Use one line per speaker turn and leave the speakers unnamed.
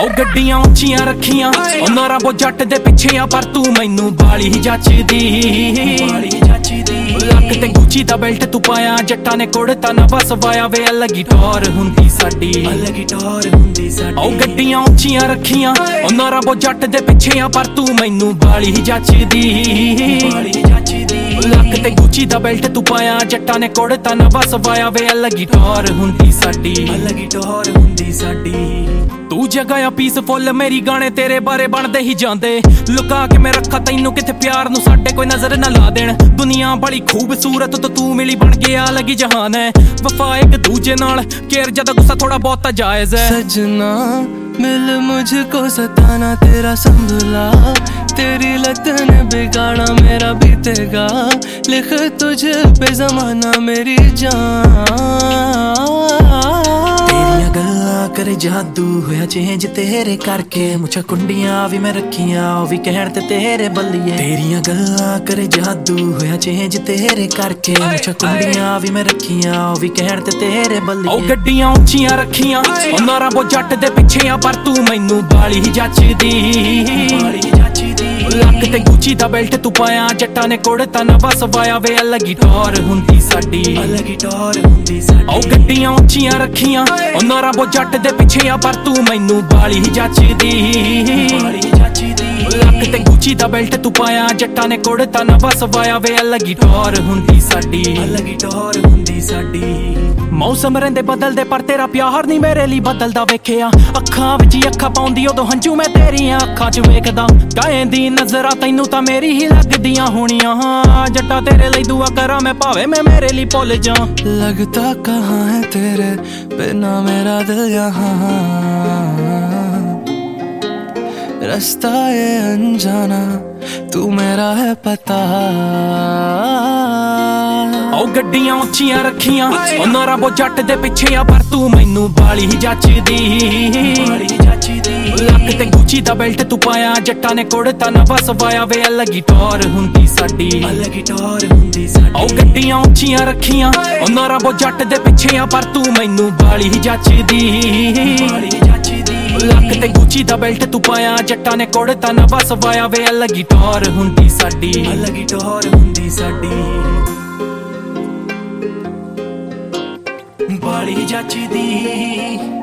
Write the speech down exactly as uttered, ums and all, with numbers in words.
ਉਹ ਗੱਡੀਆਂ ਉੱਚੀਆਂ ਰੱਖੀਆਂ ਉਹਨਾਂ ਰੱਬੋ ਜੱਟ ਦੇ ਪਿੱਛੇ ਆ ਪਰ ਤੂੰ ਮੈਨੂੰ ਬਾਲੀ ਹੀ ਜੱਚਦੀ ਬਾਲੀ ਜੱਚਦੀ ਲੱਕ ਤੇ ਗੁੱਚੀ ਦਾ ਬੈਲਟ ਤੂੰ ਪਾਇਆ ਜੱਟਾਂ ਨੇ ਕੁੜਤਾ ਨਾ ਬਸ ਵਾਇਆ ਵੇ ਅਲੱਗੀ ਟੌਰ ਹੁੰਦੀ ਸਾਡੀ ਅਲੱਗੀ ਟੌਰ ਹੁੰਦੀ ਸਾਡੀ ਉਹ ਗੱਡੀਆਂ ਉੱਚੀਆਂ ਰੱਖੀਆਂ ਉਹਨਾਂ ਰੱਬੋ ਜੱਟ ਦੇ ਪਿੱਛੇ ਆ ਪਰ ਤੂੰ ਮੈਨੂੰ ਬਾਲੀ ਹੀ ਜੱਚਦੀ ਬਾਲੀ ਜੱਚਦੀ ਲੱਕ ਤੇ ਗੁੱਚੀ ਦਾ ਬੈਲਟ ਤੂੰ ਪਾਇਆ ਜੱਟਾਂ ਨੇ ਕੁੜਤਾ ਨਾ ਬਸ ਵਾਇਆ ਵੇ ਅਲੱਗੀ ਟੌਰ ਹੁੰਦੀ ਸਾਡੀ ਅਲੱਗੀ ਟੌਰ ਹੁੰਦੀ ਸਾਡੀ ਤੂੰ ਜਗ੍ਹਾ ਆ ਪੀਸਫੁੱਲ ਮੇਰੀ ਗਾਣੇ ਤੇਰੇ ਬਾਰੇ ਬਣਦੇ ਹੀ ਜਾਂਦੇ ਲੁਕਾ ਕੇ ਮੈਂ ਰੱਖਾ ਤੈਨੂੰ ਕਿਥੇ ਪਿਆਰ ਨੂੰ ਸਾਡੇ ਕੋਈ ਨਜ਼ਰ ਨਾ ਲਾ ਦੇਣ ਦੁਨੀਆ ਬੜੀ ਖੂਬਸੂਰਤ ਤੇ ਤੂੰ ਮਿਲੀ ਬਣ ਗਿਆ ਅਲੱਗੀ ਜਹਾਨ ਹੈ ਵਫਾ ਇੱਕ ਦੂਜੇ ਨਾਲ ਕੇਰ ਜਦਾ ਗੁੱਸਾ ਥੋੜਾ ਬਹੁਤਾ ਜਾਇਜ਼ ਹੈ
सजना मिल मुझको सताना तेरा संभला तेरी लत ने बिगाड़ा मेरा बीतेगा लिख तुझ पे जमाना मेरी जान करे जादू होया चेंज तेरे करके मुझे कुंडियां भी मैं रखियां ओ भी कहण ते तेरे बल्लिए तेरियां गल्लां करे जादू होया चेंज तेरे करके मुझे कुंडियां भी मैं रखियां ओ भी कहण ते तेरे बल्लिए
ओ गड्डियां ਉੱਚੀਆਂ ਰੱਖੀਆਂ ਉਹਨਾਂ ਰੱਬੋ ਜੱਟ ਦੇ ਪਿੱਛੇ ਆ ਪਰ ਤੂੰ ਮੈਨੂੰ ਬਾਲੀ ਹੀ ਜੱਚਦੀ ਬਾਲੀ ਜੱਚਦੀ ਲੱਕ ਤੇ ਗੁੱਚੀ ਦਾ ਬੈਲਟ ਤੂੰ ਪਾਇਆ ਜੱਟਾਂ ਨੇ ਕੁੜਤਾ ਨਾ ਬਸ ਵਾਇਆ ਵੇ ਅਲੱਗੀ ਟੌਰ ਹੁੰਦੀ ਸਾਡੀ ਅਲੱਗੀ ਟੌਰ ਹੁੰਦੀ ਸਾਡੀ ਉਹ ਗੱਡੀਆਂ ਉੱਚੀਆਂ ਰੱਖੀਆਂ ਉਹਨਾਂ ਰੱਬੋ ਜੱਟ ਦੇ ਪਿੱਛੇ ਆ ਪਰ ਤੂੰ ਮੈਨੂੰ ਬਾਲੀ ਹੀ ਜੱਚਦੀ ਬਾਲੀ ਜੱਚਦੀ ਲੱਕ ਤੇ ਗੁੱਚੀ ਦਾ ਬੈਲਟ ਤੂੰ ਪਾਇਆ ਜੱਟਾਂ ਨੇ ਕੁੜਤਾ ਨਾ ਬਸ ਵਾਇਆ ਵੇ ਅਲੱਗੀ ਟੌਰ ਹੁੰਦੀ ਸਾਡੀ ਅਲੱਗੀ ਟੌਰ ਹੁੰਦੀ ਸਾਡੀ ਮੌਸਮ ਰਹਿੰਦੇ ਬਦਲਦੇ ਪਰ ਤੇਰਾ ਪਿਆਰ ਨਹੀਂ ਮੇਰੇ ਲਈ ਬਦਲਦਾ ਵੇਖਿਆ ਅੱਖਾਂ ਵਿੱਚ ਹੀ ਅੱਖਾਂ ਪਾਉਂਦੀ ਉਦੋਂ ਹੰਝੂ ਮੈਂ ਤੇਰੀਆਂ ਅੱਖਾਂ 'ਚ ਵੇਖਦਾ ਗਾਏ ਦੀ ਨਜ਼ਰਾਂ ਤੈਨੂੰ ਤਾਂ ਮੇਰੀ ਹੀ ਲੱਗਦੀਆਂ ਹੋਣੀਆਂ ਜੱਟਾ ਤੇਰੇ ਲਈ ਦੁਆ ਕਰਾਂ ਮੈਂ ਭਾਵੇਂ ਮੈਂ ਮੇਰੇ ਲਈ ਭੁੱਲ ਜਾ
लगता कहाँ है तेरे बिना मेरा दिल यहाँ रास्ता ये अनजाना तू मेरा है पता
ਉਹ ਗੱਡੀਆਂ ਉੱਚੀਆਂ ਰੱਖੀਆਂ ਉਹਨਾਂ ਰੱਬੋ ਜੱਟ ਦੇ ਪਿੱਛੇ ਆ ਪਰ ਤੂੰ ਮੈਨੂੰ ਬਾਲੀ ਹੀ ਜੱਚਦੀ ਬਾਲੀ ਜੱਚਦੀ ਲੱਕ ਤੇ ਗੁੱਚੀ ਦਾ ਬੈਲਟ ਤੂੰ ਪਾਇਆ ਜੱਟਾਂ ਨੇ ਕੁੜਤਾ ਨਾ ਬਸ ਵਾਇਆ ਵੇ ਅਲੱਗੀ ਟੌਰ ਹੁੰਦੀ ਸਾਡੀ ਅਲੱਗੀ ਟੌਰ ਹੁੰਦੀ ਸਾਡੀ ਉਹ ਗੱਡੀਆਂ ਉੱਚੀਆਂ ਰੱਖੀਆਂ ਉਹਨਾਂ ਰੱਬੋ ਜੱਟ ਦੇ ਪਿੱਛੇ ਆ ਪਰ ਤੂੰ ਮੈਨੂੰ ਬਾਲੀ ਹੀ ਜੱਚਦੀ ਬਾਲੀ ਜੱਚਦੀ ਲੱਕ ਤੇ ਗੁੱਚੀ ਦਾ ਬੈਲਟ ਤੂੰ ਪਾਇਆ ਜੱਟਾਂ ਨੇ ਕੁੜਤਾ ਨਾ ਬਸ ਵਾਇਆ ਵੇ ਅਲੱਗੀ ਟੌਰ ਹੁੰਦੀ ਸਾਡੀ ਅਲੱਗੀ ਟੌਰ ਹੁੰਦੀ ਸਾਡੀ ਬਾਲੀ ਜੱਚਦੀ।